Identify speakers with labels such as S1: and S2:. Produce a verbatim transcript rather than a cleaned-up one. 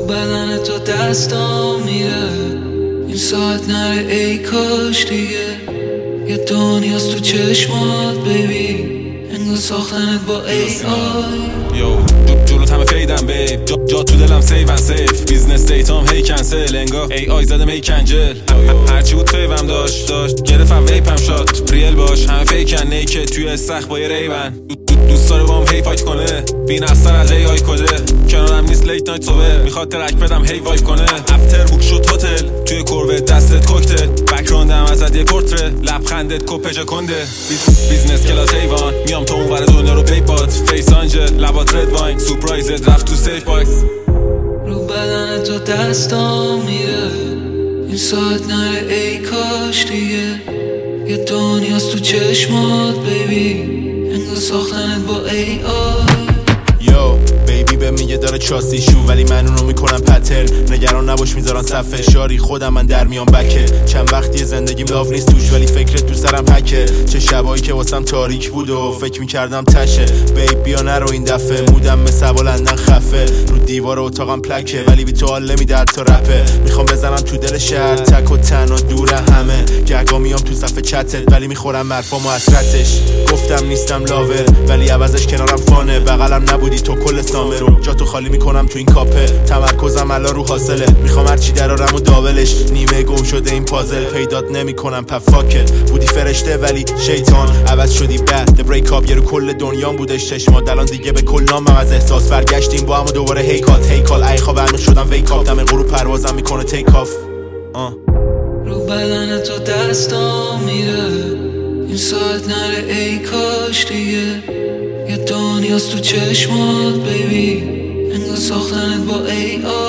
S1: بدن تو دستام میره، این ساعت نره ای کاش دیگه. یه دنیاست تو چشمات بیبی، انگار ساختنت با ای آی.
S2: یو جلوت همه فیدم بیب، جا, جا تو دلم سیون سیف. بیزنس دیتام هی کنسل، انگار ای آی زدم هی کنجل. هرچی بود فیوم داشت داشت گرفتم ویپم شات. ریل باش همه فیکن نیکه توی استخ با یه ریون. دوست داره با هم هی فایت کنه، بین اثر از ای آی کده. کنارم نیست لیت نایت صبح، میخواد ترک بدم هی وایب کنه. افتر بوک شد هتل، توی کورو دستت کوکتل. بکراندم ازت یه پورتره، لبخندت کپژ کنده. بیزنس کلاس ایوان، میام تو اون ور دنیا رو پیپات. فیس آنجل لبات رد واین، سورپرایزت رفت تو سیف باکس.
S1: رو بدن تو دستام میره، این ساعت نره ای کاش دیگه. یه دنیاست تو چشمات بیبی، انگار ساختنت با ای آی.
S3: یو بیبی به میگه داره چاستیشو، ولی من اونو میکنم پتر. نگران نباش میذارن صفحه شاری، خودم من در میام بکه. چند وقتی زندگیم لاف نیست توش، ولی فکرت تو سرم حکه. چه شبایی که واسم تاریک بود و فکر میکردم تشه. بیب بیا نرو این دفعه، مودم مثل لندن خفه. رو دیوار اتاقم پلکه، ولی بی تو حال نمیده حتی رپه. میخوام بزنم تو دل شهر، تک و تنها دور همه. گرگا میام تو صفحه چتت، ولی میخورم مرفام و حسرتش. گفتم نیستم لاور، ولی عوضش کنارم فانه. بغلم نبودی تو کل سامه رو، جا تو خالی میکنم تو این کاپه. تمرکزم الان رو حاصله، میخوام هرچی درارم و داولش. نیمه گم شده این پازل، پیدات نمیکنم پفاکت. بودی فرشته ولی شیطان، عوض شدی بعد بریک اپ. یه رو کل دنیام بودش چشمات، الان دیگه به کل نامم از احساس. برگشتیم با هم و دوباره هیکات هیکال. ای خواب هنوز شدم ویک اپ، دم غروب پروازم میکنه تیک آف.
S1: رو بدن تو دستام میره، این ساعت نره ای کاش دیگه. یه دنیاست تو چشمات بیبی، انگار ساختنت با ای آی.